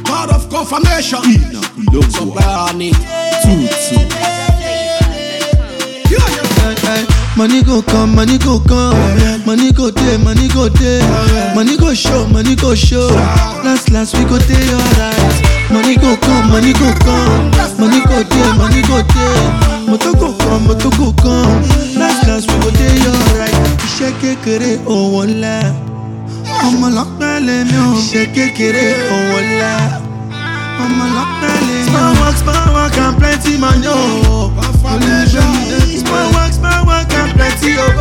God of confirmation. So burn it. Money go come, money go come. Money go day, money go day. Money go show, money go show. Last we go day alright. Money go come, money go come. Money go day, money go day. Moto go come, moto go come. Last we go day alright. Iṣẹ́ kékeré owó ńlá. Ọmọ lọ́pẹ́ lèmi ò. Iṣẹ́ kékeré owó ńlá. Ọmọ lọ́pẹ́ lèmi ò. Small work and plenty money o. Small work and plenty o.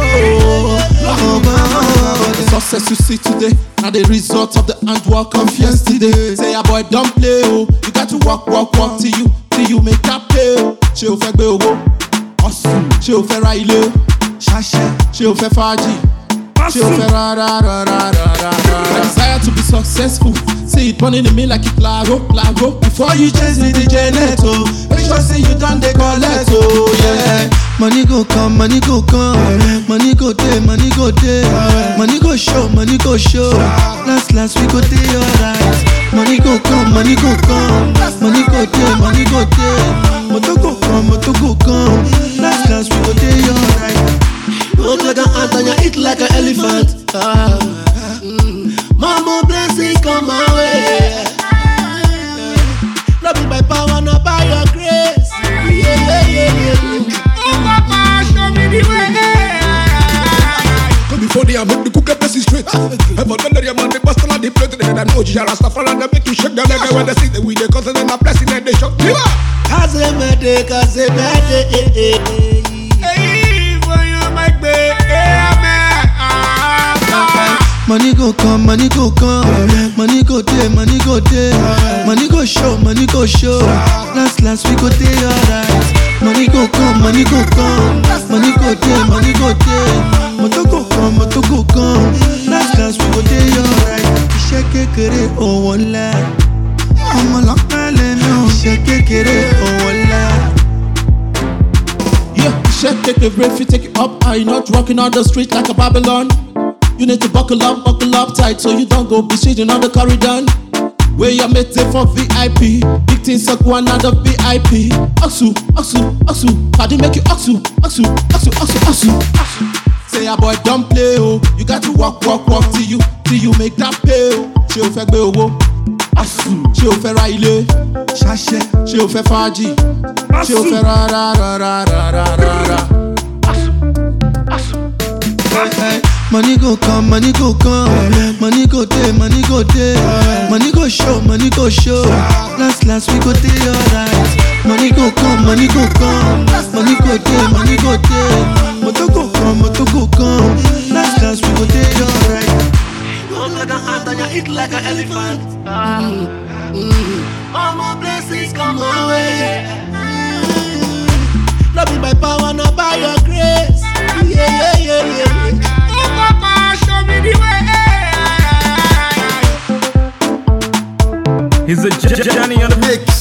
The success you see today, now the result of the handwork of yesterday. Say a boy don't play oh, you got to work till you make that pay oh. Ṣé o fẹ́ gbé owó? Ṣé o fẹ́ ra ilé? Ṣé o fẹ́ fàájì? Ṣé o fẹ́ ra. I desire to be successful. See it burning in me like it claro. Before you chase the Janet oh, make sure say you done the collect oh yeah. Money go come, money go come. Money go day, money go day. Money go show, money go show. Last we go day alright. Money go come, money go come. Money go day, money go day. Moto go come. Last we go day alright. Walk like an ant and you eat like an elephant. Mama blessing come my way. Not be by power, not by your grace. Yeah. Show me the way. Come before they make the cookie blessing straight. Ever done that, man, they bust on the plate. Then I know you are Rastafari and they make you shake the leg when they see the way they cause them a blessing and they shock. Kazemede. Hey, for you make me. Money go come, money go come. Money go day, money go day. Money go show, money go show. Last we go day alright. Money go come, money go come. Money go day, money go day. Moto go come. Last we go day alright. Iṣẹ́ kékeré owó ńlá. Ọmọ lọ́pẹ́ lèmi ò. Iṣẹ́ kékeré owó ńlá. Yeah, iṣẹ́ kékeré if you take it up. Are you not rocking on the street like a Babylon? You need to buckle up tight so you don't go be shitting on the corridor. Where you're made for VIP, big things suck one out of VIP. Oxu, how do you make you oxu? Say a boy don't play oh, you got to walk till you make that pay oh. Ṣé o fẹ́ gbé owó? Ṣé o fẹ́ ra ilé? Ṣé o fẹ́ fàájì? Ṣé o fẹ́ ra. Money go come, money go come. Money go day, money go day. Money go show, money go show. Last we go day alright. Money go come, money go come. Money go day, money go day. Moto go come. Last we go day alright. Walk like an ant and you eat like an elephant. All my blessings come my way. Not be by power, not by your grace. Yeah. Papa, show me the way. He's a Johnny on the mix.